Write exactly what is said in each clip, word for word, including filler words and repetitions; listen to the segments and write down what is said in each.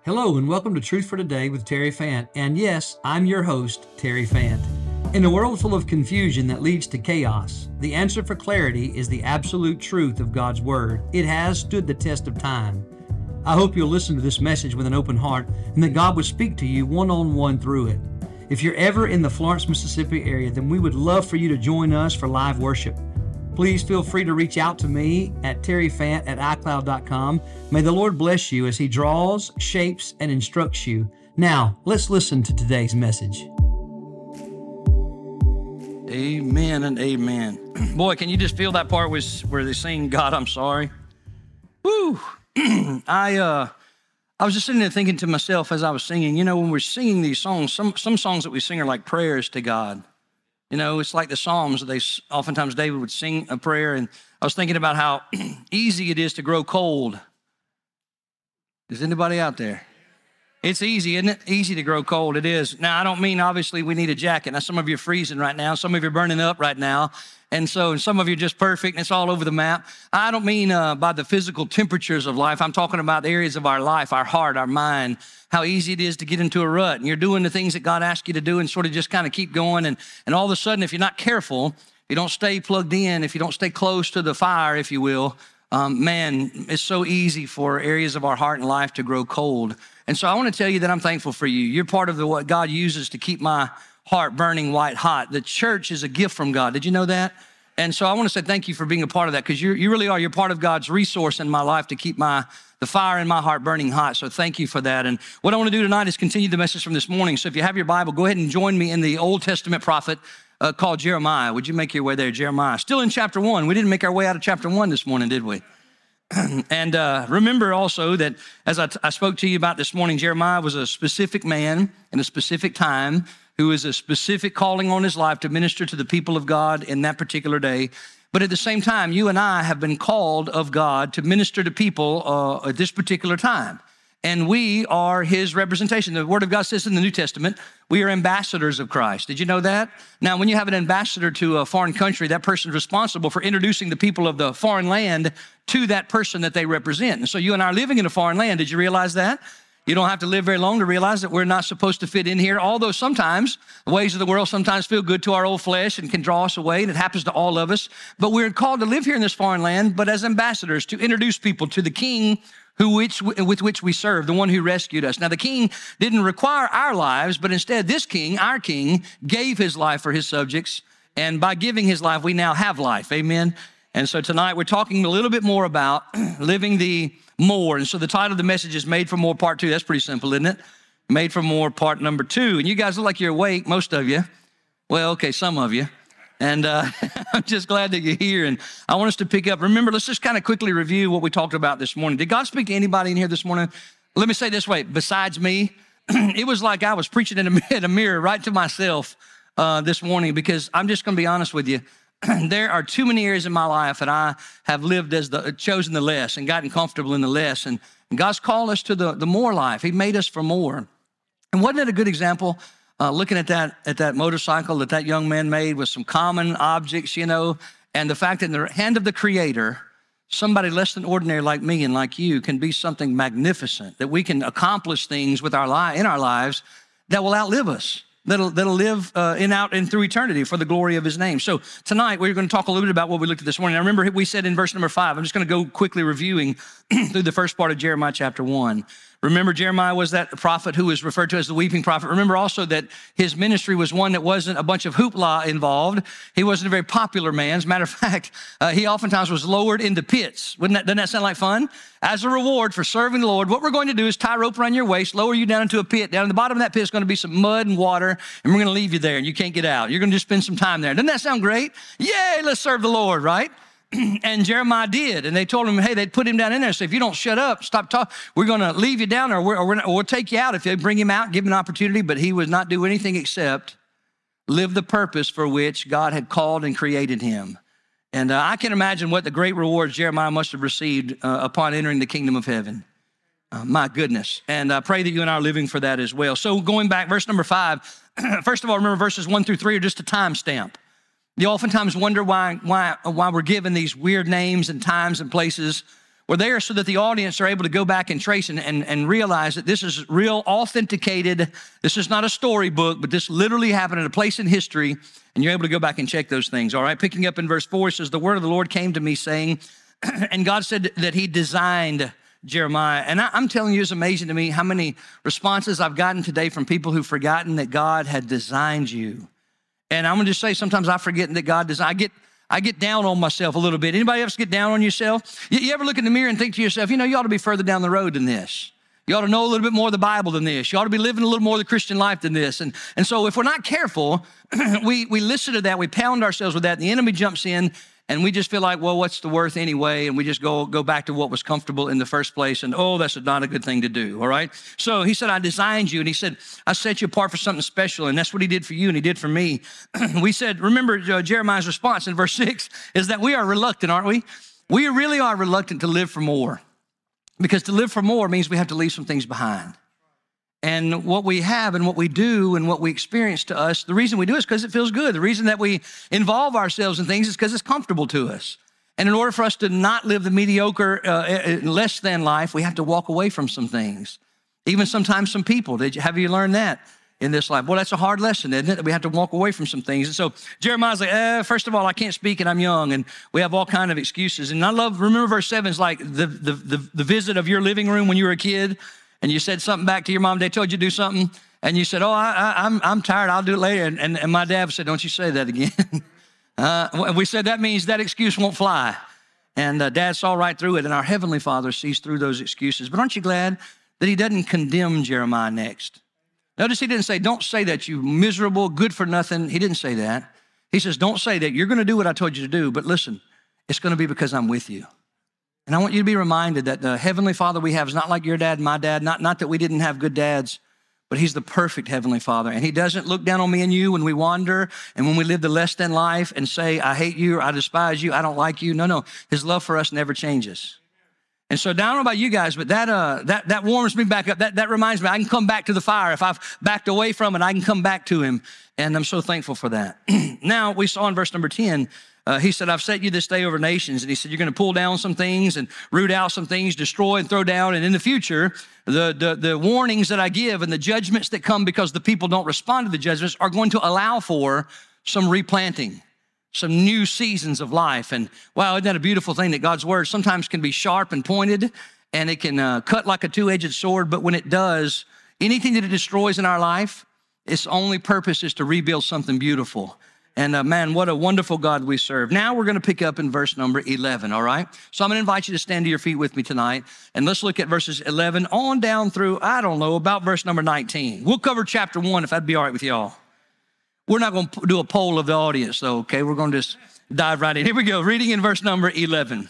Hello and welcome to Truth for Today with Terry Fant. And yes, I'm your host, Terry Fant. In a world full of confusion that leads to chaos, the answer for clarity is the absolute truth of God's Word. It has stood the test of time. I hope you'll listen to this message with an open heart and that God would speak to you one-on-one through it. If you're ever in the Florence, Mississippi area, then we would love for you to join us for live worship. Please feel free to reach out to me at terryfant at i cloud dot com. May the Lord bless you as He draws, shapes, and instructs you. Now, let's listen to today's message. Amen and amen. Boy, can you just feel that part where they sing, God, I'm sorry? Woo! I uh, I was just sitting there thinking to myself as I was singing, you know, when we're singing these songs, some, some songs that we sing are like prayers to God. You know, it's like the Psalms. They oftentimes David would sing a prayer, and I was thinking about how easy it is to grow cold. Is anybody out there? It's easy, isn't it? Easy to grow cold. It is. Now, I don't mean, obviously, we need a jacket. Now, some of you are freezing right now. Some of you are burning up right now. And so and some of you are just perfect, and it's all over the map. I don't mean uh, by the physical temperatures of life. I'm talking about the areas of our life, our heart, our mind, how easy it is to get into a rut. And you're doing the things that God asked you to do and sort of just kind of keep going. And, and all of a sudden, if you're not careful, if you don't stay plugged in, if you don't stay close to the fire, if you will, um, man, it's so easy for areas of our heart and life to grow cold. And so I want to tell you that I'm thankful for you. You're part of the, what God uses to keep my heart burning white hot. The church is a gift from God. Did you know that? And so I want to say thank you for being a part of that, because you you really are. You're part of God's resource in my life to keep my the fire in my heart burning hot. So thank you for that. And what I want to do tonight is continue the message from this morning. So if you have your Bible, go ahead and join me in the Old Testament prophet uh, called Jeremiah. Would you make your way there, Jeremiah? Still in chapter one. We didn't make our way out of chapter one this morning, did we? And uh, remember also that as I, t- I spoke to you about this morning, Jeremiah was a specific man in a specific time who is a specific calling on his life to minister to the people of God in that particular day. But at the same time, you and I have been called of God to minister to people uh, at this particular time. And we are His representation. The Word of God says in the New Testament, we are ambassadors of Christ. Did you know that? Now, when you have an ambassador to a foreign country, that person is responsible for introducing the people of the foreign land to that person that they represent. And so you and I are living in a foreign land. Did you realize that? You don't have to live very long to realize that we're not supposed to fit in here, although sometimes the ways of the world sometimes feel good to our old flesh and can draw us away, and it happens to all of us. But we're called to live here in this foreign land, but as ambassadors, to introduce people to the King who which, with which we serve, the one who rescued us. Now, the King didn't require our lives, but instead this King, our King, gave His life for His subjects, and by giving His life, we now have life. Amen? And so tonight we're talking a little bit more about living the more. And so the title of the message is Made for More Part Two. That's pretty simple, isn't it? Made for More Part Number Two. And you guys look like you're awake, most of you. Well, okay, some of you. And uh, I'm just glad that you're here. And I want us to pick up. Remember, let's just kind of quickly review what we talked about this morning. Did God speak to anybody in here this morning? Let me say this way, besides me, it was like I was preaching in a, in a mirror right to myself uh, this morning, because I'm just going to be honest with you. There are too many areas in my life that I have lived as the chosen the less and gotten comfortable in the less. And, and God's called us to the, the more life. He made us for more. And wasn't it a good example? Uh, looking at that at that motorcycle that that young man made with some common objects, you know, and the fact that in the hand of the Creator, somebody less than ordinary like me and like you can be something magnificent, that we can accomplish things with our li- in our lives that will outlive us. That'll, that'll live uh, in, out, and through eternity for the glory of His name. So tonight, we're going to talk a little bit about what we looked at this morning. I remember we said in verse number five, I'm just going to go quickly reviewing through the first part of Jeremiah chapter one. Remember, Jeremiah was that prophet who was referred to as the weeping prophet. Remember also that his ministry was one that wasn't a bunch of hoopla involved. He wasn't a very popular man. As a matter of fact, uh, he oftentimes was lowered into pits. Wouldn't that, doesn't that sound like fun? As a reward for serving the Lord, what we're going to do is tie a rope around your waist, lower you down into a pit. Down at the bottom of that pit is going to be some mud and water, and we're going to leave you there, and you can't get out. You're going to just spend some time there. Doesn't that sound great? Yay, let's serve the Lord, right? And Jeremiah did, and they told him, hey, they'd put him down in there. So if you don't shut up, stop talking, we're going to leave you down there, or, we're, or, we're not, or we'll take you out if they bring him out, give him an opportunity. But he would not do anything except live the purpose for which God had called and created him. And uh, I can imagine what the great rewards Jeremiah must have received uh, upon entering the kingdom of heaven. Uh, my goodness. And I pray that you and I are living for that as well. So going back, verse number five, first of all, remember verses one through three are just a timestamp. You oftentimes wonder why, why, why we're given these weird names and times and places We're there so that the audience are able to go back and trace and, and, and realize that this is real, authenticated. This is not a storybook, but this literally happened at a place in history, and you're able to go back and check those things, all right? Picking up in verse four, it says, the word of the Lord came to me saying, and God said that he designed Jeremiah. And I, I'm telling you, it's amazing to me how many responses I've gotten today from people who've forgotten that God had designed you. And I'm gonna just say, sometimes I forget that God designed. I get, I get down on myself a little bit. Anybody else get down on yourself? You, you ever look in the mirror and think to yourself, you know, you ought to be further down the road than this. You ought to know a little bit more of the Bible than this. You ought to be living a little more of the Christian life than this. And, and so if we're not careful, we, we listen to that, we pound ourselves with that, and the enemy jumps in, and we just feel like, well, what's the worth anyway? And we just go, go back to what was comfortable in the first place. And, oh, that's not a good thing to do, all right? So he said, I designed you. And he said, I set you apart for something special. And that's what he did for you, and he did for me. We said, remember uh, Jeremiah's response in verse six is that we are reluctant, aren't we? We really are reluctant to live for more. Because to live for more means we have to leave some things behind. And what we have and what we do and what we experience to us, the reason we do it is because it feels good. The reason that we involve ourselves in things is because it's comfortable to us. And in order for us to not live the mediocre, uh, less than life, we have to walk away from some things. Even sometimes some people. Did you, have you learned that in this life? Well, that's a hard lesson, isn't it? That we have to walk away from some things. And so Jeremiah's like, eh, first of all, I can't speak and I'm young. And we have all kinds of excuses. And I love, remember verse seven is like the, the, the, the visit of your living room when you were a kid. And you said something back to your mom, they told you to do something, and you said, oh, I, I, I'm, I'm tired, I'll do it later. And, and, and my dad said, don't you say that again. uh, we said that means that excuse won't fly. And uh, Dad saw right through it, and our Heavenly Father sees through those excuses. But aren't you glad that he doesn't condemn Jeremiah next? Notice he didn't say, don't say that, you miserable, good for nothing. He didn't say that. He says, don't say that. You're going to do what I told you to do, but listen, it's going to be because I'm with you. And I want you to be reminded that the Heavenly Father we have is not like your dad, my dad, not, not that we didn't have good dads, but he's the perfect Heavenly Father. And he doesn't look down on me and you when we wander and when we live the less than life and say, I hate you, or I despise you, I don't like you. No, no, his love for us never changes. And so I don't know about you guys, but that uh, that that warms me back up. That, that reminds me I can come back to the fire. If I've backed away from it, I can come back to him. And I'm so thankful for that. Now, we saw in verse number ten, Uh, he said, I've set you this day over nations. And he said, you're going to pull down some things and root out some things, destroy and throw down. And in the future, the, the, the warnings that I give and the judgments that come because the people don't respond to the judgments are going to allow for some replanting, some new seasons of life. And wow, isn't that a beautiful thing that God's word sometimes can be sharp and pointed, and it can uh, cut like a two-edged sword. But when it does, anything that it destroys in our life, its only purpose is to rebuild something beautiful. And uh, man, what a wonderful God we serve. Now we're going to pick up in verse number eleven, all right? So I'm going to invite you to stand to your feet with me tonight. And let's look at verses eleven on down through, I don't know, about verse number nineteen. We'll cover chapter one if that'd be all right with y'all. We're not going to do a poll of the audience, though, okay? We're going to just dive right in. Here we go, reading in verse number eleven.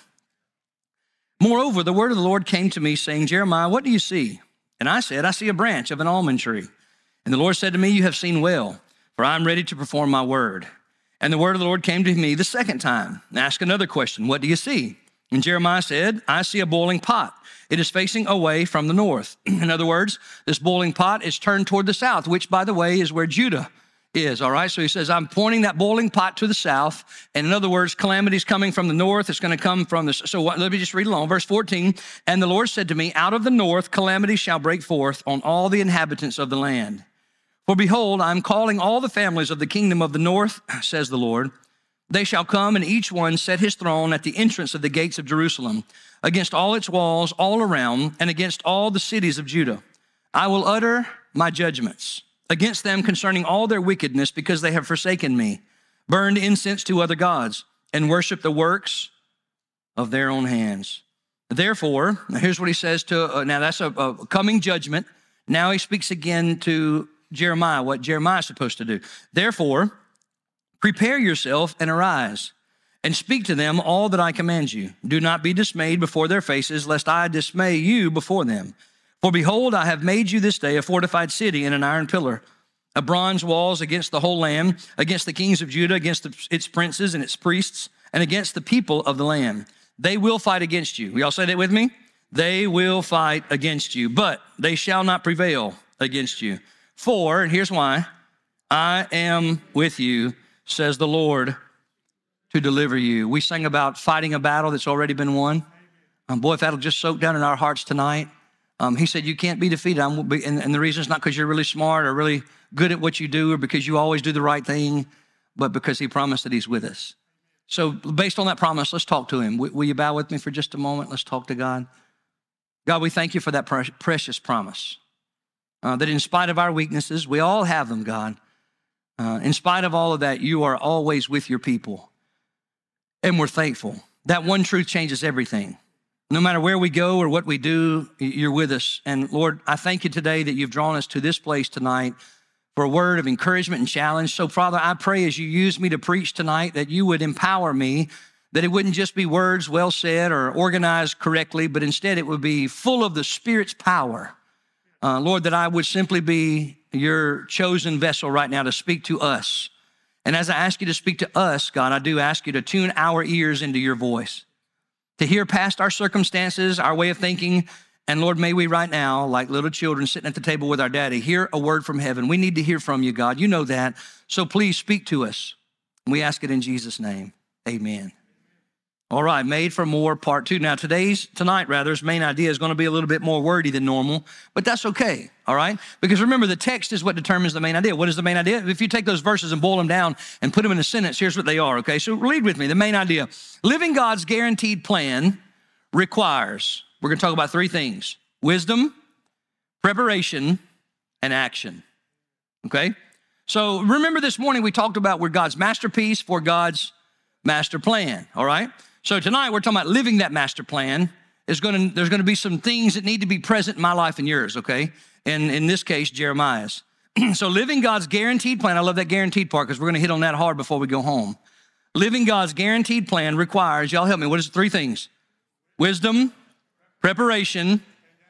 Moreover, the word of the Lord came to me, saying, Jeremiah, what do you see? And I said, I see a branch of an almond tree. And the Lord said to me, you have seen well, for I am ready to perform my word. And the word of the Lord came to me the second time. Ask another question, what do you see? And Jeremiah said, I see a boiling pot. It is facing away from the north. In other words, this boiling pot is turned toward the south, which, by the way, is where Judah is, all right? So he says, I'm pointing that boiling pot to the south. And in other words, calamity's coming from the north. It's going to come from the, so what, let me just read along. Verse fourteen, and the Lord said to me, out of the north, calamity shall break forth on all the inhabitants of the land. For behold, I'm calling all the families of the kingdom of the north, says the Lord. They shall come, and each one set his throne at the entrance of the gates of Jerusalem, against all its walls all around, and against all the cities of Judah. I will utter my judgments against them concerning all their wickedness, because they have forsaken me, burned incense to other gods, and worshiped the works of their own hands. Therefore, now here's what he says to, uh, now that's a, a coming judgment. Now he speaks again to Jeremiah, what Jeremiah is supposed to do. Therefore, prepare yourself and arise and speak to them all that I command you. Do not be dismayed before their faces, lest I dismay you before them. For behold, I have made you this day a fortified city and an iron pillar, a bronze walls against the whole land, against the kings of Judah, against the, its princes and its priests, and against the people of the land. They will fight against you. Y'all say that with me? They will fight against you, but they shall not prevail against you. For, and here's why, I am with you, says the Lord, to deliver you. We sang about fighting a battle that's already been won. Um, boy, if that'll just soak down in our hearts tonight. Um, he said, you can't be defeated. I'm, and, and the reason is not because you're really smart or really good at what you do or because you always do the right thing, but because he promised that he's with us. So based on that promise, let's talk to him. Will, will you bow with me for just a moment? Let's talk to God. God, we thank you for that pre- precious promise, uh, that in spite of our weaknesses, we all have them, God. Uh, in spite of all of that, you are always with your people. And we're thankful. That one truth changes everything. No matter where we go or what we do, you're with us. And Lord, I thank you today that you've drawn us to this place tonight for a word of encouragement and challenge. So Father, I pray as you use me to preach tonight that you would empower me, that it wouldn't just be words well said or organized correctly, but instead it would be full of the Spirit's power. Uh, Lord, that I would simply be your chosen vessel right now to speak to us. And as I ask you to speak to us, God, I do ask you to tune our ears into your voice, to hear past our circumstances, our way of thinking. And Lord, may we right now, like little children sitting at the table with our daddy, hear a word from heaven. We need to hear from you, God. You know that. So please speak to us. We ask it in Jesus' name. Amen. All right, Made for More, part two. Now today's, tonight rather, his main idea is going to be a little bit more wordy than normal, but that's okay, all right? Because remember, the text is what determines the main idea. What is the main idea? If you take those verses and boil them down and put them in a sentence, here's what they are, okay? So read with me, the main idea. Living God's guaranteed plan requires, we're going to talk about three things: wisdom, preparation, and action, okay? So remember this morning we talked about we're God's masterpiece for God's master plan, all right? So tonight we're talking about living that master plan. Is going to, there's going to be some things that need to be present in my life and yours, okay? And in this case, Jeremiah's. So living God's guaranteed plan, I love that guaranteed part because we're going to hit on that hard before we go home. Living God's guaranteed plan requires, y'all help me, what is it? Three things: wisdom, preparation,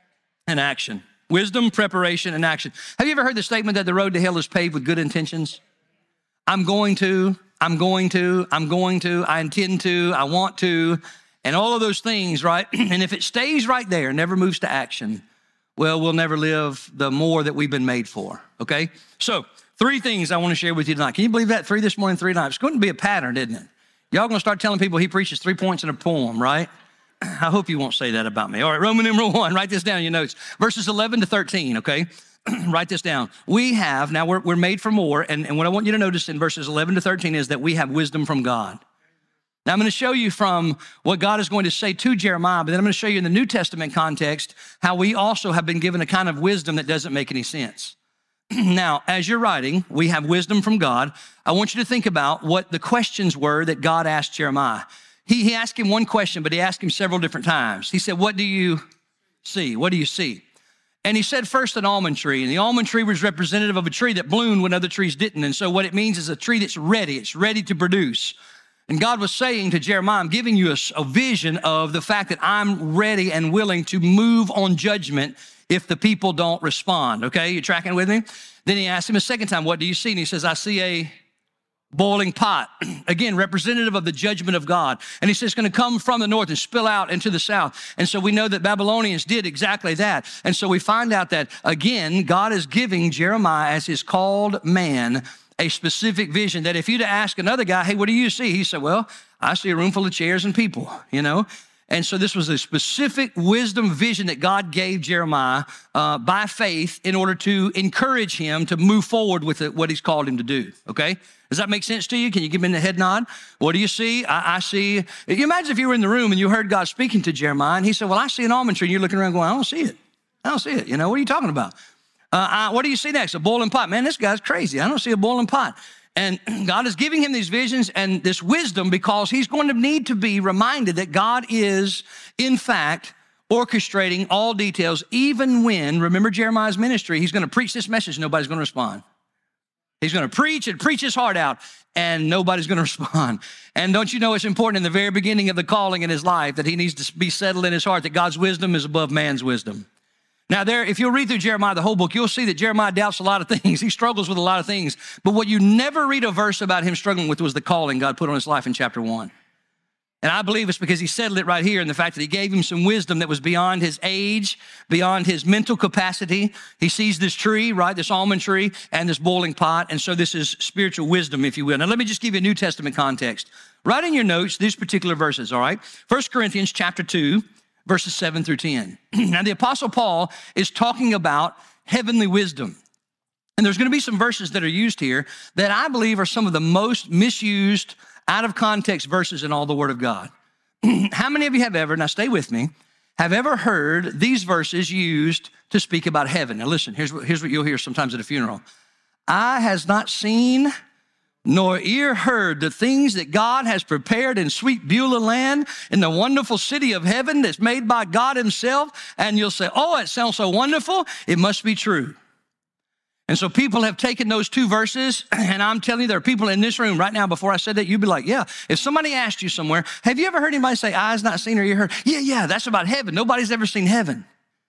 and action. Wisdom, preparation, and action. Have you ever heard the statement that the road to hell is paved with good intentions? I'm going to, I'm going to, I'm going to, I intend to, I want to, and all of those things, right? And if it stays right there, never moves to action, well, we'll never live the more that we've been made for, okay? So three things I want to share with you tonight. Can you believe that? Three this morning, three tonight. It's going to be a pattern, isn't it? Y'all going to start telling people he preaches three points in a poem, right? I hope you won't say that about me. All right, Roman numeral one, write this down in your notes. Verses eleven to thirteen, okay? Write this down. We have, now we're, we're made for more, and, and what I want you to notice in verses eleven to thirteen is that we have wisdom from God. Now I'm going to show you from what God is going to say to Jeremiah, but then I'm going to show you in the New Testament context how we also have been given a kind of wisdom that doesn't make any sense. Now, as you're writing, we have wisdom from God. I want you to think about what the questions were that God asked Jeremiah. He, he asked him one question, but he asked him several different times. He said, what do you see? What do you see? And he said first an almond tree, and the almond tree was representative of a tree that bloomed when other trees didn't. And so what it means is a tree that's ready. It's ready to produce. And God was saying to Jeremiah, I'm giving you a, a vision of the fact that I'm ready and willing to move on judgment if the people don't respond. Okay, you tracking with me? Then he asked him a second time, what do you see? And he says, I see a boiling pot. Again, representative of the judgment of God. And he says it's going to come from the north and spill out into the south. And so we know that Babylonians did exactly that. And so we find out that, again, God is giving Jeremiah as his called man a specific vision that if you'd ask another guy, hey, what do you see? He said, well, I see a room full of chairs and people, you know? And so this was a specific wisdom vision that God gave Jeremiah uh, by faith in order to encourage him to move forward with it, what he's called him to do, okay? Does that make sense to you? Can you give me the head nod? What do you see? I, I see. You imagine if you were in the room and you heard God speaking to Jeremiah and he said, well, I see an almond tree, and you're looking around going, I don't see it. I don't see it. You know, what are you talking about? Uh, I, what do you see next? A boiling pot. Man, this guy's crazy. I don't see a boiling pot. And God is giving him these visions and this wisdom because he's going to need to be reminded that God is, in fact, orchestrating all details, even when, remember Jeremiah's ministry, he's going to preach this message, nobody's going to respond. He's going to preach and preach his heart out, and nobody's going to respond. And don't you know it's important in the very beginning of the calling in his life that he needs to be settled in his heart that God's wisdom is above man's wisdom. Now there, if you'll read through Jeremiah, the whole book, you'll see that Jeremiah doubts a lot of things. He struggles with a lot of things. But what you never read a verse about him struggling with was the calling God put on his life in chapter one. And I believe it's because he settled it right here in the fact that he gave him some wisdom that was beyond his age, beyond his mental capacity. He sees this tree, right, this almond tree, and this boiling pot. And so this is spiritual wisdom, if you will. Now let me just give you a New Testament context. Write in your notes these particular verses, all right? First Corinthians chapter two, verses seven through ten. Now, the Apostle Paul is talking about heavenly wisdom. And there's going to be some verses that are used here that I believe are some of the most misused, out of context verses in all the Word of God. How many of you have ever, now stay with me, have ever heard these verses used to speak about heaven? Now listen, here's what, here's what you'll hear sometimes at a funeral. Eye has not seen, nor ear heard the things that God has prepared in sweet Beulah land, in the wonderful city of heaven that's made by God himself. And you'll say, oh, it sounds so wonderful. It must be true. And so people have taken those two verses, and I'm telling you, there are people in this room right now, before I said that, you'd be like, yeah, if somebody asked you somewhere, have you ever heard anybody say, eyes not seen or ear heard? Yeah, yeah, that's about heaven. Nobody's ever seen heaven.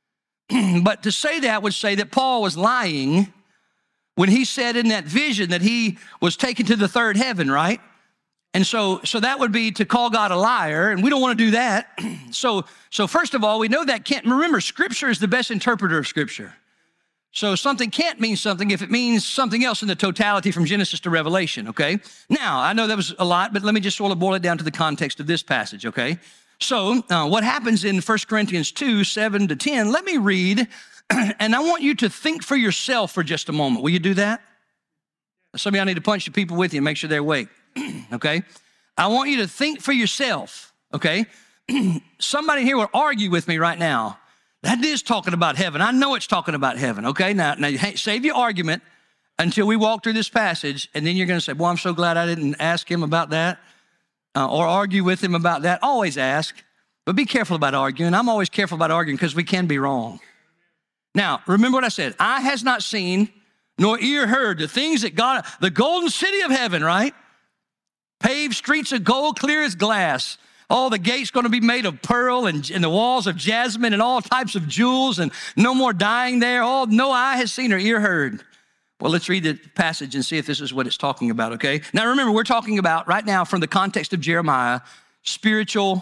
But to say that would say that Paul was lying when he said in that vision that he was taken to the third heaven, right? And so, so that would be to call God a liar, and we don't want to do that. So, so first of all, we know that can't, remember, Scripture is the best interpreter of Scripture. So something can't mean something if it means something else in the totality from Genesis to Revelation, okay? Now, I know that was a lot, but let me just sort of boil it down to the context of this passage, okay? So uh, what happens in First Corinthians two, seven to ten, let me read, and I want you to think for yourself for just a moment. Will you do that? Some of y'all need to punch the people with you and make sure they're awake, okay? I want you to think for yourself, okay? Somebody here will argue with me right now. That is talking about heaven. I know it's talking about heaven, okay? Now, now save your argument until we walk through this passage, and then you're going to say, well, I'm so glad I didn't ask him about that uh, or argue with him about that. Always ask, but be careful about arguing. I'm always careful about arguing because we can be wrong. Now, remember what I said. Eye has not seen, nor ear heard the things that God, the golden city of heaven, right? Paved streets of gold, clear as glass. All the gates going to be made of pearl and, and the walls of jasmine and all types of jewels and no more dying there. Oh, no eye has seen or ear heard. Well, let's read the passage and see if this is what it's talking about, okay? Now, remember, we're talking about right now from the context of Jeremiah, spiritual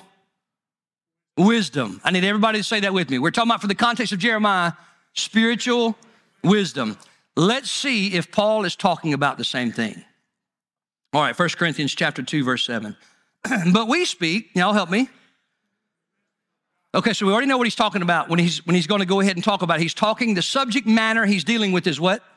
wisdom. I need everybody to say that with me. We're talking about from the context of Jeremiah, spiritual wisdom. Let's see if Paul is talking about the same thing. All right, First Corinthians chapter two, verse seven. But we speak, y'all help me. Okay, so we already know what he's talking about when he's when he's going to go ahead and talk about it. He's talking, the subject matter he's dealing with is what?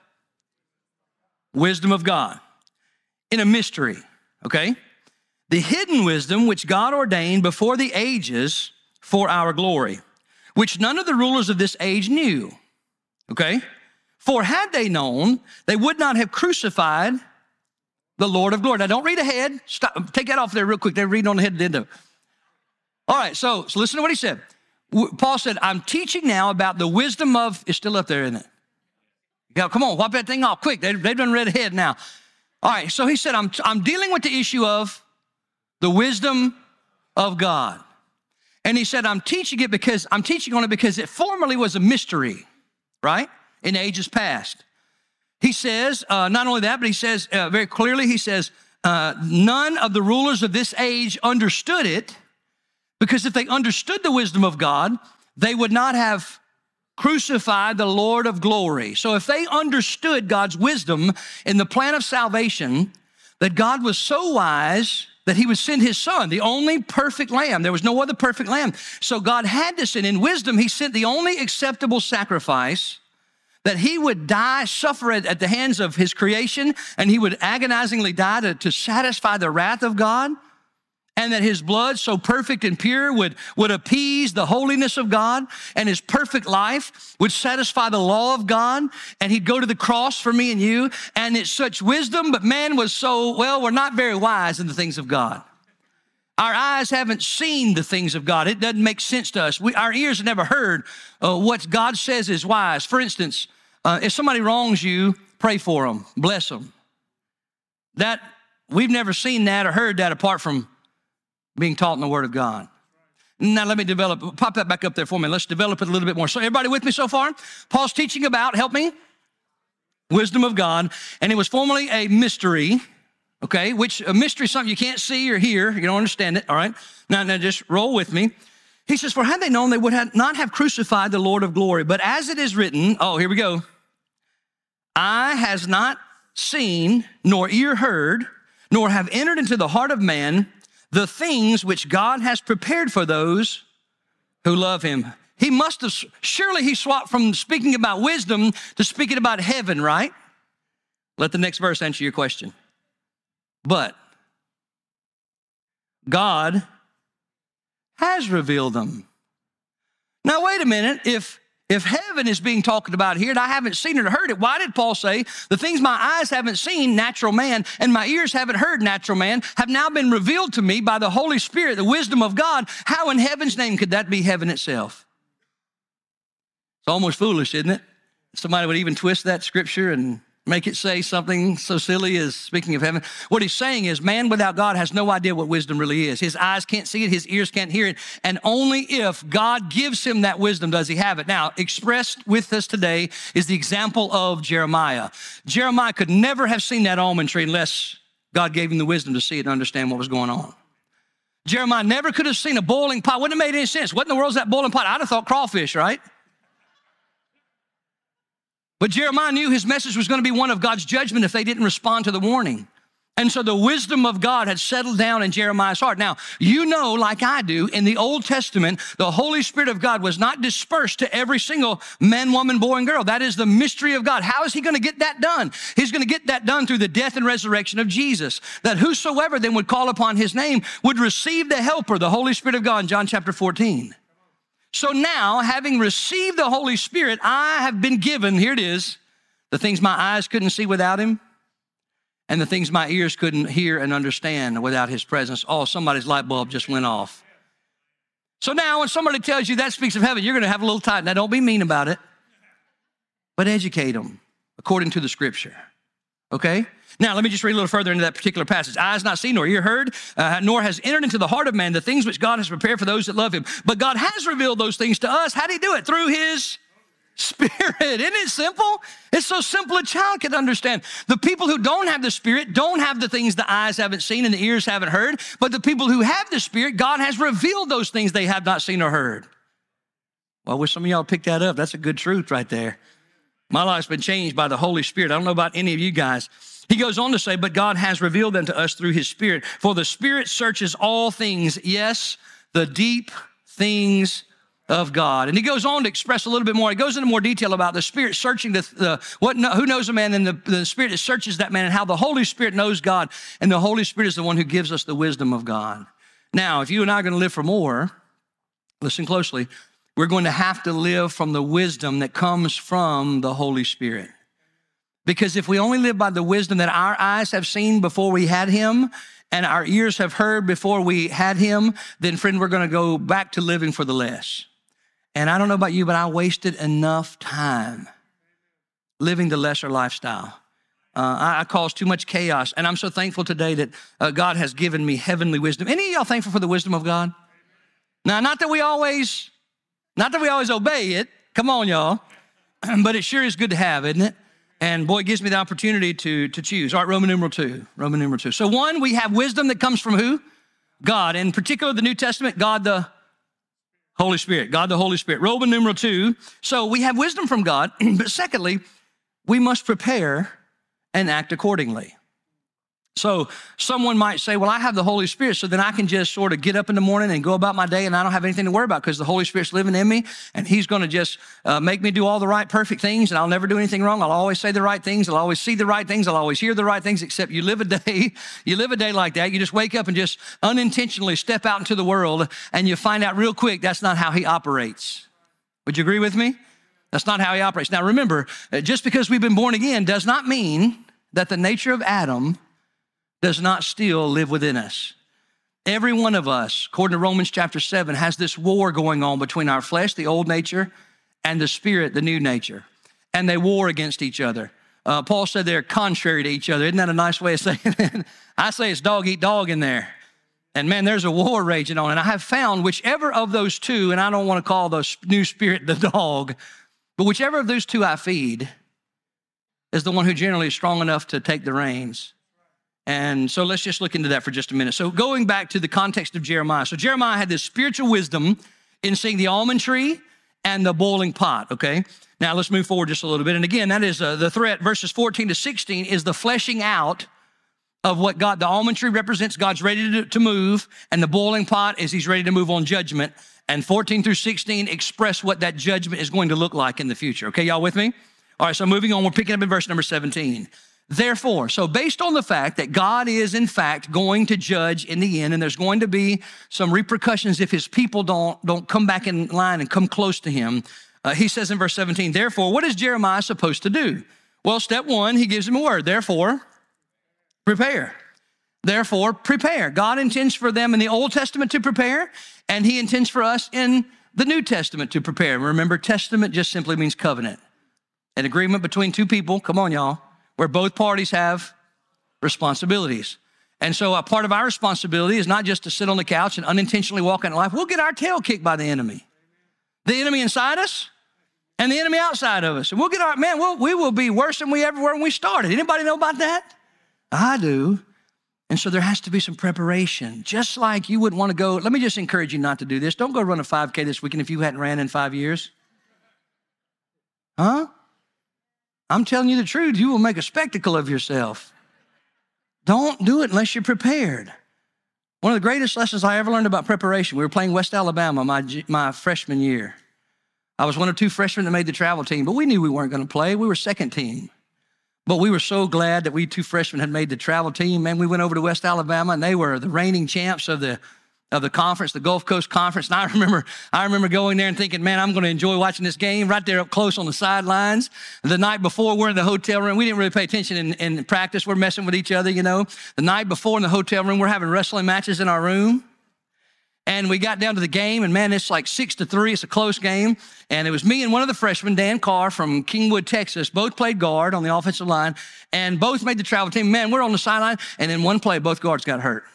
Wisdom of God in a mystery, okay? The hidden wisdom which God ordained before the ages for our glory, which none of the rulers of this age knew, okay? For had they known, they would not have crucified the Lord of glory. Now, don't read ahead. Stop. Take that off there real quick. They're reading on the head to the end of it. All right, so, so listen to what he said. Paul said, I'm teaching now about the wisdom of, it's still up there, isn't it? Yeah, come on, wipe that thing off quick. They, they've done read ahead now. All right, so he said, I'm, I'm dealing with the issue of the wisdom of God. And he said, I'm teaching it because, I'm teaching on it because it formerly was a mystery, right? In ages past. He says, uh, not only that, but he says uh, very clearly, he says, uh, none of the rulers of this age understood it, because if they understood the wisdom of God, they would not have crucified the Lord of glory. So if they understood God's wisdom in the plan of salvation, that God was so wise that he would send his son, the only perfect lamb. There was no other perfect lamb. So God had to send, in wisdom, he sent the only acceptable sacrifice, that he would die, suffer at, at the hands of his creation, and he would agonizingly die to, to satisfy the wrath of God, and that his blood, so perfect and pure, would, would appease the holiness of God, and his perfect life would satisfy the law of God, and he'd go to the cross for me and you, and it's such wisdom, but man was so, well, we're not very wise in the things of God. Our eyes haven't seen the things of God. It doesn't make sense to us. We, our ears have never heard uh, what God says is wise. For instance, uh, if somebody wrongs you, pray for them, bless them. That, we've never seen that or heard that apart from being taught in the Word of God. Now let me develop, pop that back up there for me. Let's develop it a little bit more. So everybody with me so far? Paul's teaching about, help me, wisdom of God. And it was formerly a mystery. Okay, which a mystery is something you can't see or hear. You don't understand it, all right? Now, now just roll with me. He says, for had they known, they would have not have crucified the Lord of glory. But as it is written, oh, here we go. Eye has not seen, nor ear heard, nor have entered into the heart of man the things which God has prepared for those who love him. He must have, surely he swapped from speaking about wisdom to speaking about heaven, right? Let the next verse answer your question. But God has revealed them. Now, wait a minute. If, if heaven is being talked about here and I haven't seen it or heard it, why did Paul say, the things my eyes haven't seen, natural man, and my ears haven't heard, natural man, have now been revealed to me by the Holy Spirit, the wisdom of God? How in heaven's name could that be heaven itself? It's almost foolish, isn't it? Somebody would even twist that scripture and make it say something so silly as speaking of heaven. What he's saying is man without God has no idea what wisdom really is. His eyes can't see it, his ears can't hear it, and only if God gives him that wisdom does he have it. Now, expressed with us today is the example of Jeremiah. Jeremiah could never have seen that almond tree unless God gave him the wisdom to see it and understand what was going on. Jeremiah never could have seen a boiling pot. Wouldn't have made any sense. What in the world is that boiling pot? I'd have thought crawfish, right? But Jeremiah knew his message was going to be one of God's judgment if they didn't respond to the warning. And so the wisdom of God had settled down in Jeremiah's heart. Now, you know, like I do, in the Old Testament, the Holy Spirit of God was not dispersed to every single man, woman, boy, and girl. That is the mystery of God. How is he going to get that done? He's going to get that done through the death and resurrection of Jesus, that whosoever then would call upon his name would receive the helper, the Holy Spirit of God in John chapter fourteen. So now, having received the Holy Spirit, I have been given, here it is, the things my eyes couldn't see without him, and the things my ears couldn't hear and understand without his presence. Oh, somebody's light bulb just went off. So now when somebody tells you that speaks of heaven, you're going to have a little tight. Now, don't be mean about it, but educate them according to the scripture, okay? Now, let me just read a little further into that particular passage. Eyes not seen, nor ear heard, uh, nor has entered into the heart of man the things which God has prepared for those that love him. But God has revealed those things to us. How did he do it? Through his Spirit. Isn't it simple? It's so simple a child can understand. The people who don't have the Spirit don't have the things the eyes haven't seen and the ears haven't heard. But the people who have the Spirit, God has revealed those things they have not seen or heard. Well, I wish some of y'all picked that up. That's a good truth right there. My life's been changed by the Holy Spirit. I don't know about any of you guys. He goes on to say, but God has revealed them to us through his Spirit. For the Spirit searches all things, yes, the deep things of God. And he goes on to express a little bit more. He goes into more detail about the Spirit searching the, the what who knows a man, and the, the Spirit that searches that man, and how the Holy Spirit knows God, and the Holy Spirit is the one who gives us the wisdom of God. Now, if you and I are going to live for more, listen closely, we're going to have to live from the wisdom that comes from the Holy Spirit. Because if we only live by the wisdom that our eyes have seen before we had him and our ears have heard before we had him, then friend, we're going to go back to living for the less. And I don't know about you, but I wasted enough time living the lesser lifestyle. Uh, I, I caused too much chaos. And I'm so thankful today that uh, God has given me heavenly wisdom. Any of y'all thankful for the wisdom of God? Now, not that we always, not that we always obey it. Come on, y'all. But it sure is good to have, isn't it? And boy, it gives me the opportunity to, to choose. All right, Roman numeral two, Roman numeral two. So one, we have wisdom that comes from who? God. In particular, the New Testament, God the Holy Spirit. God the Holy Spirit. Roman numeral two. So we have wisdom from God. But secondly, we must prepare and act accordingly. So someone might say, well, I have the Holy Spirit, so then I can just sort of get up in the morning and go about my day and I don't have anything to worry about because the Holy Spirit's living in me and he's going to just uh, make me do all the right, perfect things and I'll never do anything wrong. I'll always say the right things. I'll always see the right things. I'll always hear the right things, except you live a day, you live a day like that. You just wake up and just unintentionally step out into the world and you find out real quick that's not how he operates. Would you agree with me? That's not how he operates. Now remember, just because we've been born again does not mean that the nature of Adam does not still live within us. Every one of us, according to Romans chapter seven, has this war going on between our flesh, the old nature, and the spirit, the new nature. And they war against each other. Uh, Paul said they're contrary to each other. Isn't that a nice way of saying it? I say it's dog eat dog in there. And man, there's a war raging on. And I have found whichever of those two, and I don't want to call the new spirit the dog, but whichever of those two I feed is the one who generally is strong enough to take the reins. And so let's just look into that for just a minute. So going back to the context of Jeremiah. So Jeremiah had this spiritual wisdom in seeing the almond tree and the boiling pot, okay? Now let's move forward just a little bit. And again, that is uh, the threat, verses fourteen to sixteen is the fleshing out of what God, the almond tree represents God's ready to, to move, and the boiling pot is he's ready to move on judgment. And fourteen through sixteen express what that judgment is going to look like in the future. Okay, y'all with me? All right, so moving on, we're picking up in verse number seventeen. Therefore, so based on the fact that God is in fact going to judge in the end, and there's going to be some repercussions if his people don't, don't come back in line and come close to him, uh, he says in verse seventeen, therefore, what is Jeremiah supposed to do? Well, step one, he gives him a word, therefore, prepare. Therefore, prepare. God intends for them in the Old Testament to prepare, and he intends for us in the New Testament to prepare. Remember, testament just simply means covenant. An agreement between two people, come on y'all, where both parties have responsibilities. And so a part of our responsibility is not just to sit on the couch and unintentionally walk in life. We'll get our tail kicked by the enemy. The enemy inside us and the enemy outside of us. And we'll get our, man, we'll, we will be worse than we ever were when we started. Anybody know about that? I do. And so there has to be some preparation. Just like you wouldn't want to go, let me just encourage you not to do this. Don't go run a five K this weekend if you hadn't ran in five years. Huh? I'm telling you the truth, you will make a spectacle of yourself. Don't do it unless you're prepared. One of the greatest lessons I ever learned about preparation, we were playing West Alabama my, my freshman year. I was one of two freshmen that made the travel team, but we knew we weren't going to play. We were second team. But we were so glad that we two freshmen had made the travel team. Man, we went over to West Alabama, and they were the reigning champs of the of the conference, the Gulf Coast Conference. And I remember, I remember going there and thinking, man, I'm going to enjoy watching this game right there up close on the sidelines. The night before, we're in the hotel room. We didn't really pay attention in, in practice. We're messing with each other, you know. The night before in the hotel room, we're having wrestling matches in our room. And we got down to the game, and man, it's like six to three. It's a close game. And it was me and one of the freshmen, Dan Carr from Kingwood, Texas. Both played guard on the offensive line, and both made the travel team. Man, we're on the sideline, and in one play, both guards got hurt.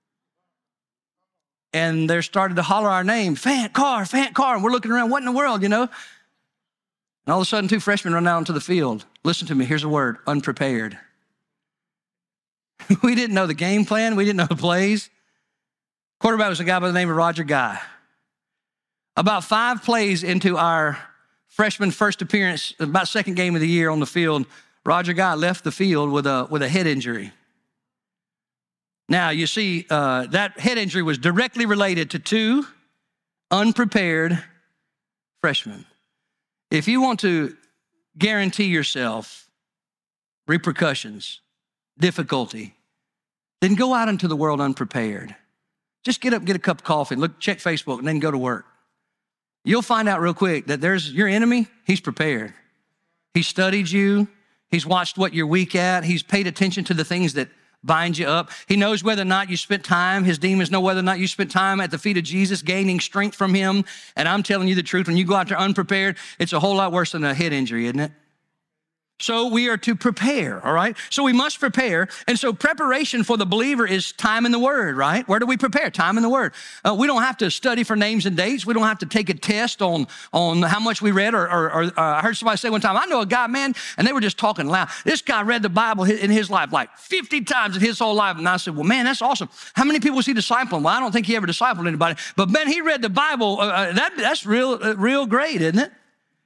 And they started to holler our name, Fant Carr, Fant Carr. And we're looking around, what in the world, you know? And all of a sudden, two freshmen run out into the field. Listen to me, here's a word, unprepared. We didn't know the game plan. We didn't know the plays. Quarterback was a guy by the name of Roger Guy. About five plays into our freshman first appearance, about second game of the year on the field, Roger Guy left the field with a, with a head injury. Now, you see, uh, that head injury was directly related to two unprepared freshmen. If you want to guarantee yourself repercussions, difficulty, then go out into the world unprepared. Just get up, get a cup of coffee, look, check Facebook, and then go to work. You'll find out real quick that there's your enemy, he's prepared. He studied you. He's watched what you're weak at. He's paid attention to the things that bind you up. He knows whether or not you spent time. His demons know whether or not you spent time at the feet of Jesus, gaining strength from him. And I'm telling you the truth, when you go out there unprepared, it's a whole lot worse than a head injury, isn't it? So we are to prepare, all right? So we must prepare. And so preparation for the believer is time in the Word, right? Where do we prepare? Time in the Word. Uh, we don't have to study for names and dates. We don't have to take a test on, on how much we read. Or, or, or uh, I heard somebody say one time, I know a guy, man, and they were just talking loud. This guy read the Bible in his life like fifty times in his whole life. And I said, well, man, that's awesome. How many people was he discipling? Well, I don't think he ever discipled anybody. But, man, he read the Bible. Uh, that, that's real, uh, real great, isn't it?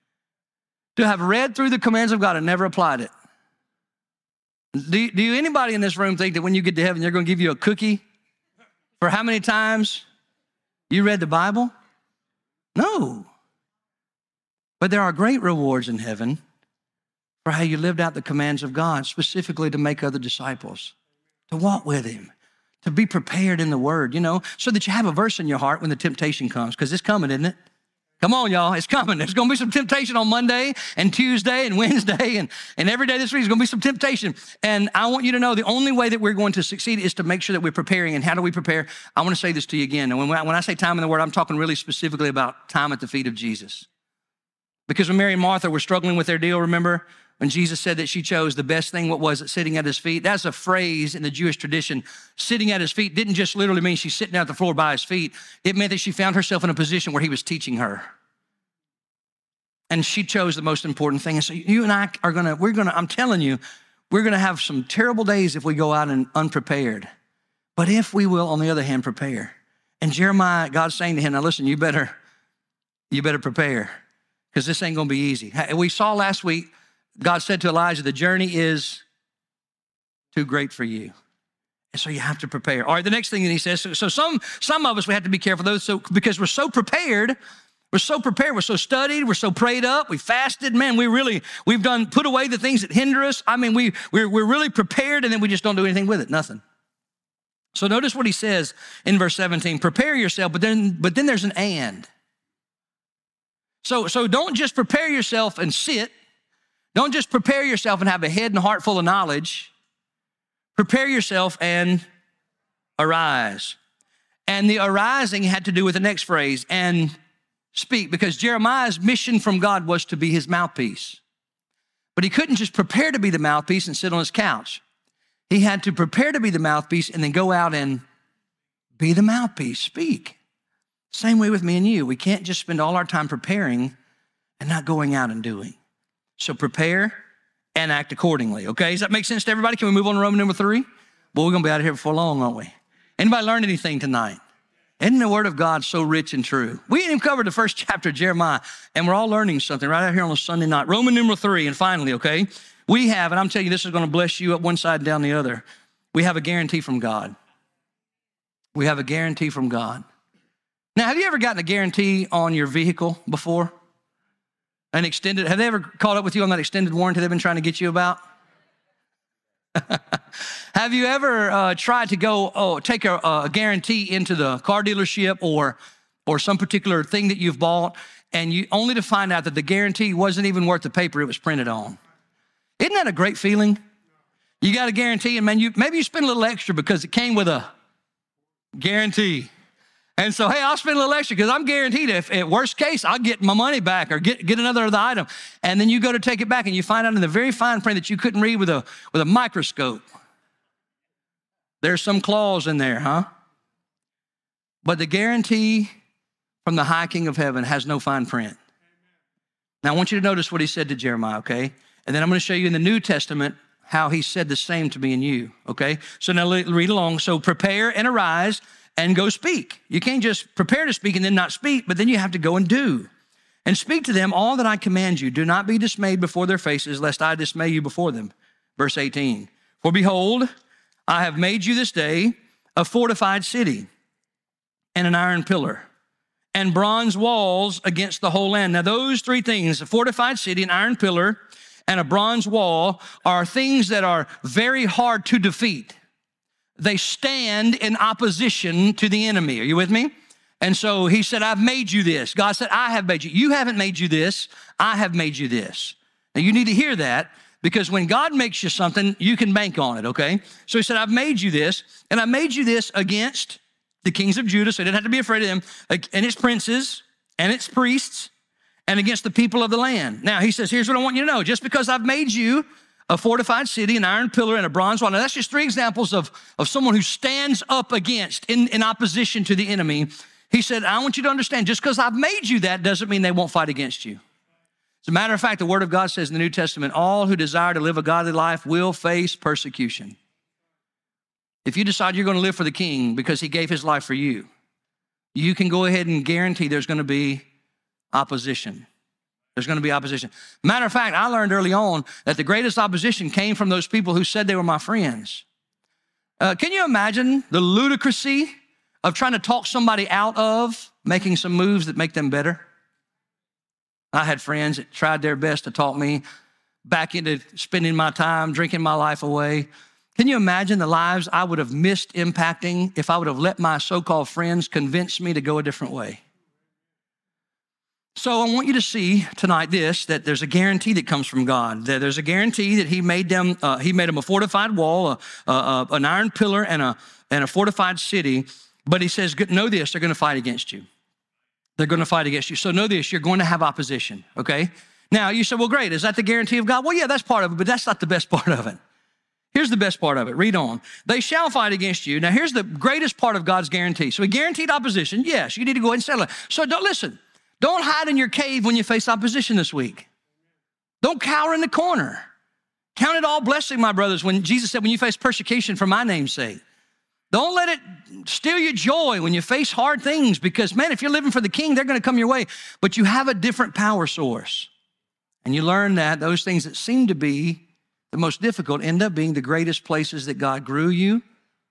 To have read through the commands of God and never applied it. Do, do you, anybody in this room think that when you get to heaven, they're going to give you a cookie for how many times you read the Bible? No. But there are great rewards in heaven for how you lived out the commands of God, specifically to make other disciples, to walk with him, to be prepared in the Word, you know, so that you have a verse in your heart when the temptation comes, because it's coming, isn't it? Come on, y'all, it's coming. There's going to be some temptation on Monday and Tuesday and Wednesday and, and every day this week. There's going to be some temptation. And I want you to know the only way that we're going to succeed is to make sure that we're preparing. And how do we prepare? I want to say this to you again. And when, when I say time in the Word, I'm talking really specifically about time at the feet of Jesus. Because when Mary and Martha were struggling with their deal, remember? When Jesus said that she chose the best thing, what was it? Sitting at his feet. That's a phrase in the Jewish tradition. Sitting at his feet didn't just literally mean she's sitting at the floor by his feet. It meant that she found herself in a position where he was teaching her. And she chose the most important thing. And so you and I are gonna, we're gonna, I'm telling you, we're gonna have some terrible days if we go out and unprepared. But if we will, on the other hand, prepare. And Jeremiah, God's saying to him, now listen, you better, you better prepare, because this ain't gonna be easy. We saw last week, God said to Elijah, the journey is too great for you. And so you have to prepare. All right, the next thing that he says, so, so some, some of us, we have to be careful those, so because we're so prepared, we're so prepared, we're so studied, we're so prayed up, we fasted, man, we really, we've done, put away the things that hinder us. I mean, we, we're, we're really prepared and then we just don't do anything with it, nothing. So notice what he says in verse seventeen, prepare yourself, but then, but then there's an and. So, so don't just prepare yourself and sit. Don't just prepare yourself and have a head and heart full of knowledge. Prepare yourself and arise. And the arising had to do with the next phrase, and speak, because Jeremiah's mission from God was to be his mouthpiece. But he couldn't just prepare to be the mouthpiece and sit on his couch. He had to prepare to be the mouthpiece and then go out and be the mouthpiece, speak. Same way with me and you. We can't just spend all our time preparing and not going out and doing. So prepare and act accordingly, okay? Does that make sense to everybody? Can we move on to Roman number three? Well, we're gonna be out of here before long, aren't we? Anybody learn anything tonight? Isn't the word of God so rich and true? We ain't even covered the first chapter of Jeremiah, and we're all learning something right out here on a Sunday night. Roman number three, and finally, okay? We have, and I'm telling you, this is gonna bless you up one side and down the other. We have a guarantee from God. We have a guarantee from God. Now, have you ever gotten a guarantee on your vehicle before? An extended, have they ever caught up with you on that extended warranty they've been trying to get you about? Have you ever uh, tried to go, oh, take a, a guarantee into the car dealership or, or some particular thing that you've bought, and you only to find out that the guarantee wasn't even worth the paper it was printed on? Isn't that a great feeling? You got a guarantee, and man, you, maybe you spend a little extra because it came with a guarantee. And so, hey, I'll spend a little extra because I'm guaranteed if, at worst case, I'll get my money back or get, get another of the item. And then you go to take it back and you find out in the very fine print that you couldn't read with a, with a microscope. There's some clause in there, huh? But the guarantee from the high King of heaven has no fine print. Now, I want you to notice what he said to Jeremiah, okay? And then I'm going to show you in the New Testament how he said the same to me and you, okay? So now read along. So prepare and arise and go speak. You can't just prepare to speak and then not speak, but then you have to go and do. And speak to them all that I command you. Do not be dismayed before their faces, lest I dismay you before them. Verse eighteen, for behold, I have made you this day a fortified city and an iron pillar and bronze walls against the whole land. Now those three things, a fortified city, an iron pillar, and a bronze wall, are things that are very hard to defeat. They stand in opposition to the enemy. Are you with me? And so he said, I've made you this. God said, I have made you. You haven't made you this. I have made you this. Now you need to hear that, because when God makes you something, you can bank on it, okay? So he said, I've made you this, and I made you this against the kings of Judah, so you didn't have to be afraid of them, and its princes and its priests, and against the people of the land. Now he says, here's what I want you to know. Just because I've made you a fortified city, an iron pillar, and a bronze wall. Now, that's just three examples of, of someone who stands up against, in, in opposition to the enemy. He said, I want you to understand, just because I've made you that doesn't mean they won't fight against you. As a matter of fact, the Word of God says in the New Testament, all who desire to live a godly life will face persecution. If you decide you're going to live for the King because he gave his life for you, you can go ahead and guarantee there's going to be opposition. There's going to be opposition. Matter of fact, I learned early on that the greatest opposition came from those people who said they were my friends. Uh, can you imagine the ludicrousy of trying to talk somebody out of making some moves that make them better? I had friends that tried their best to talk me back into spending my time, drinking my life away. Can you imagine the lives I would have missed impacting if I would have let my so-called friends convince me to go a different way? So I want you to see tonight this, that there's a guarantee that comes from God. That there's a guarantee that he made them, uh, he made them a fortified wall, a, a, a, an iron pillar, and a, and a fortified city. But he says, know this, they're going to fight against you. They're going to fight against you. So know this, you're going to have opposition, okay? Now, you say, well, great, is that the guarantee of God? Well, yeah, that's part of it, but that's not the best part of it. Here's the best part of it. Read on. They shall fight against you. Now, here's the greatest part of God's guarantee. So he guaranteed opposition. Yes, you need to go ahead and settle it. So don't listen. Don't hide in your cave when you face opposition this week. Don't cower in the corner. Count it all blessing, my brothers, when Jesus said, when you face persecution for my name's sake. Don't let it steal your joy when you face hard things, because, man, if you're living for the King, they're going to come your way. But you have a different power source. And you learn that those things that seem to be the most difficult end up being the greatest places that God grew you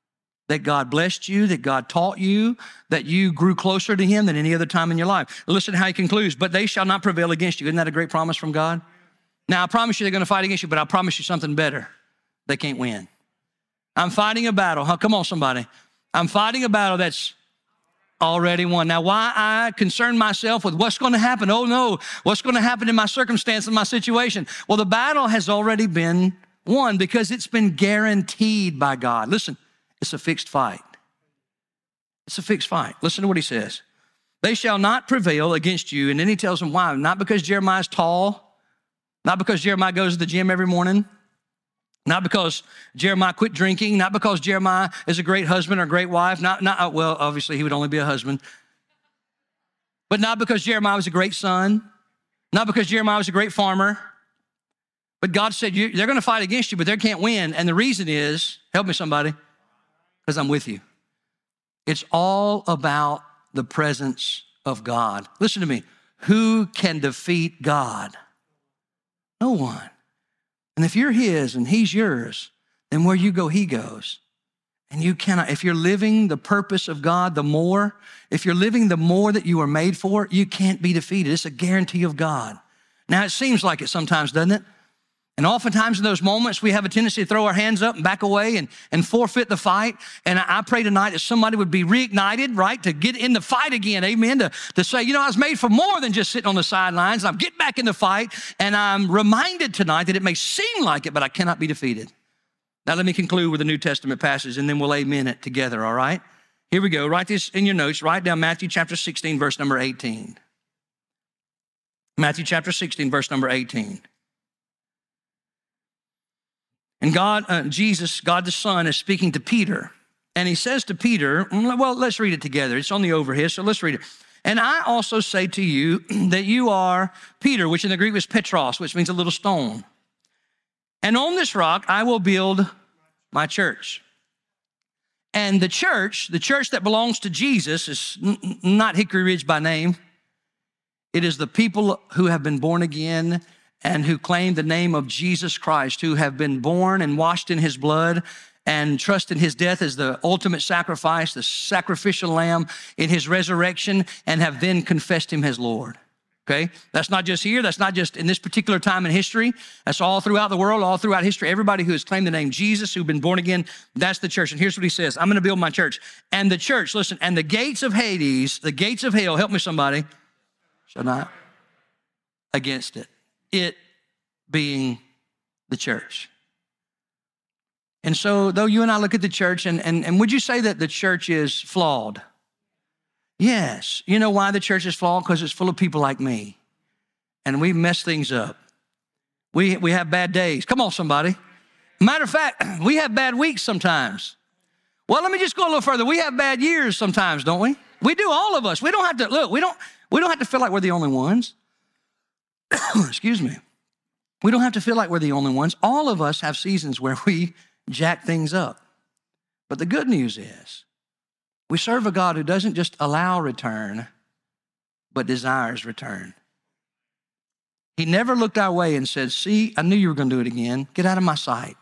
that God blessed you, that God taught you, that you grew closer to him than any other time in your life. Listen how he concludes, but they shall not prevail against you. Isn't that a great promise from God? Now, I promise you they're going to fight against you, but I promise you something better. They can't win. I'm fighting a battle. Huh? Come on, somebody. I'm fighting a battle that's already won. Now, why I concern myself with what's going to happen? Oh, no, what's going to happen in my circumstance and my situation? Well, the battle has already been won because it's been guaranteed by God. Listen, it's a fixed fight. It's a fixed fight. Listen to what he says. They shall not prevail against you. And then he tells them why. Not because Jeremiah's tall, not because Jeremiah goes to the gym every morning, not because Jeremiah quit drinking, not because Jeremiah is a great husband or a great wife, not, not, well, obviously he would only be a husband, but not because Jeremiah was a great son, not because Jeremiah was a great farmer, but God said, you, they're going to fight against you, but they can't win. And the reason is, help me somebody, because I'm with you. It's all about the presence of God. Listen to me. Who can defeat God? No one. And if you're his and he's yours, then where you go, he goes. And you cannot, if you're living the purpose of God, the more, if you're living the more that you were made for, you can't be defeated. It's a guarantee of God. Now, it seems like it sometimes, doesn't it? And oftentimes in those moments, we have a tendency to throw our hands up and back away and, and forfeit the fight. And I, I pray tonight that somebody would be reignited, right, to get in the fight again, amen, to, to say, you know, I was made for more than just sitting on the sidelines. I'm getting back in the fight, and I'm reminded tonight that it may seem like it, but I cannot be defeated. Now, let me conclude with a New Testament passage, and then we'll amen it together, all right? Here we go. Write this in your notes. Write down Matthew chapter sixteen, verse number eighteen. Matthew chapter sixteen, verse number eighteen. And God, uh, Jesus, God the Son, is speaking to Peter. And he says to Peter, well, let's read it together. It's on the overhead, so let's read it. And I also say to you that you are Peter, which in the Greek is Petros, which means a little stone. And on this rock I will build my church. And the church, the church that belongs to Jesus, is n- not Hickory Ridge by name. It is the people who have been born again and who claim the name of Jesus Christ, who have been born and washed in his blood and trust in his death as the ultimate sacrifice, the sacrificial lamb in his resurrection, and have then confessed him as Lord. Okay? That's not just here. That's not just in this particular time in history. That's all throughout the world, all throughout history. Everybody who has claimed the name Jesus, who've been born again, that's the church. And here's what he says. I'm going to build my church. And the church, listen, and the gates of Hades, the gates of hell, help me somebody, shall not against it. It being the church. And so though you and I look at the church, and, and, and would you say that the church is flawed? Yes. You know why the church is flawed? Because it's full of people like me. And we mess things up. We, we have bad days. Come on, somebody. Matter of fact, we have bad weeks sometimes. Well, let me just go a little further. We have bad years sometimes, don't we? We do, all of us. We don't have to, look, we don't, we don't have to feel like we're the only ones. Excuse me. We don't have to feel like we're the only ones. All of us have seasons where we jack things up. But the good news is we serve a God who doesn't just allow return, but desires return. He never looked our way and said, see, I knew you were going to do it again. Get out of my sight.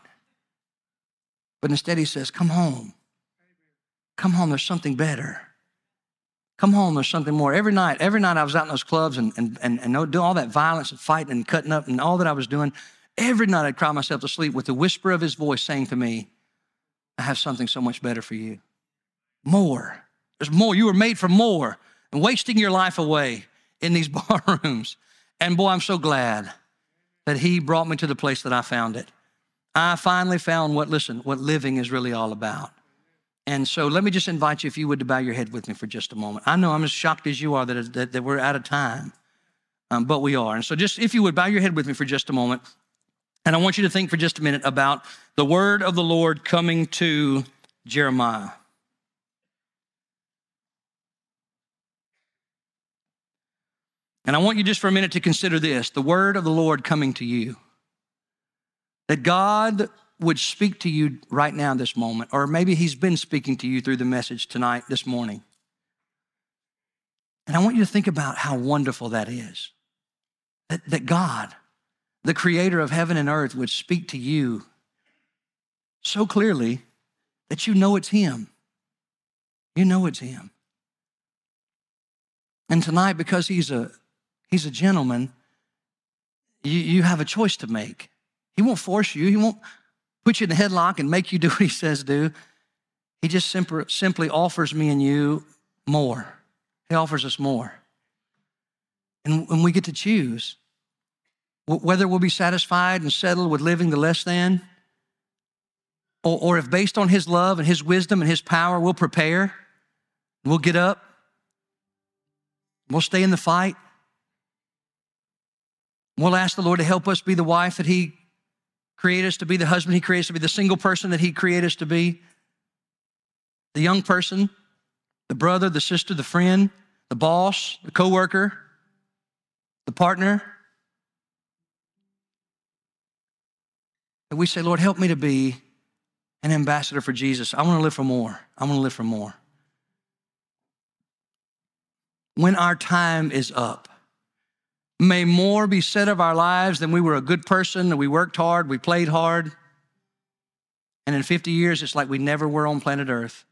But instead he says, come home. Come home, there's something better. Come home, there's something more. Every night, every night I was out in those clubs and, and, and, and doing all that violence and fighting and cutting up and all that I was doing. Every night I'd cry myself to sleep with the whisper of his voice saying to me, I have something so much better for you. More. There's more. You were made for more. And wasting your life away in these bar rooms. And boy, I'm so glad that he brought me to the place that I found it. I finally found what, listen, what living is really all about. And so let me just invite you, if you would, to bow your head with me for just a moment. I know I'm as shocked as you are that, that, that we're out of time, um, but we are. And so just, if you would, bow your head with me for just a moment. And I want you to think for just a minute about the word of the Lord coming to Jeremiah. And I want you just for a minute to consider this, the word of the Lord coming to you. That God would speak to you right now this moment, or maybe he's been speaking to you through the message tonight, this morning. And I want you to think about how wonderful that is. That, that God, the creator of heaven and earth, would speak to you so clearly that you know it's him. You know it's him. And tonight, because he's a, he's a gentleman, you, you have a choice to make. He won't force you. He won't put you in the headlock and make you do what he says do. He just simply, simply offers me and you more. He offers us more. And when we get to choose whether we'll be satisfied and settled with living the less than, or, or if based on his love and his wisdom and his power, we'll prepare, we'll get up, we'll stay in the fight. We'll ask the Lord to help us be the wife that he created us to be, the husband he created us to be, the single person that he created us to be, the young person, the brother, the sister, the friend, the boss, the coworker, the partner. And we say, Lord, help me to be an ambassador for Jesus. I want to live for more. I want to live for more. When our time is up, may more be said of our lives than we were a good person, that we worked hard, we played hard. And in fifty years, it's like we never were on planet Earth.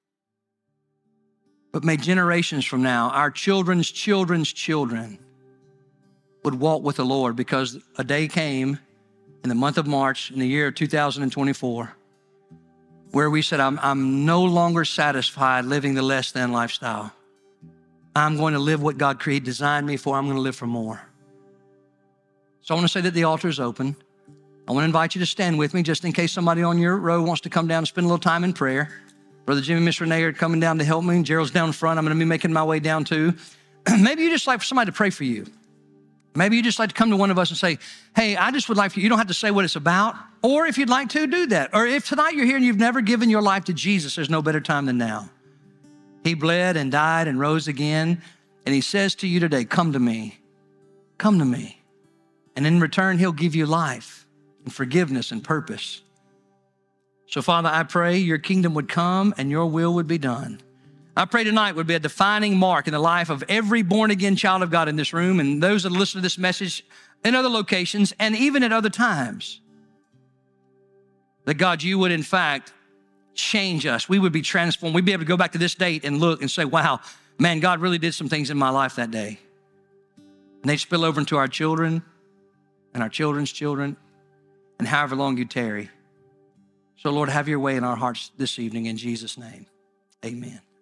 But may generations from now, our children's children's children would walk with the Lord, because a day came in the month of March in the year of two thousand twenty-four where we said, I'm, I'm no longer satisfied living the less than lifestyle. I'm going to live what God created, designed me for. I'm going to live for more. So I want to say that the altar is open. I want to invite you to stand with me just in case somebody on your row wants to come down and spend a little time in prayer. Brother Jimmy and Miss Renee are coming down to help me. Gerald's down front. I'm going to be making my way down too. Maybe you just like for somebody to pray for you. Maybe you just like to come to one of us and say, hey, I just would like for you. You don't have to say what it's about. Or if you'd like to, do that. Or if tonight you're here and you've never given your life to Jesus, there's no better time than now. He bled and died and rose again. And he says to you today, come to me. Come to me. And in return, he'll give you life and forgiveness and purpose. So, Father, I pray your kingdom would come and your will would be done. I pray tonight would be a defining mark in the life of every born-again child of God in this room and those that listen to this message in other locations and even at other times. That, God, you would, in fact, change us. We would be transformed. We'd be able to go back to this date and look and say, wow, man, God really did some things in my life that day. And they spill over into our children and our children's children and however long you tarry. So, Lord, have your way in our hearts this evening in Jesus' name. Amen.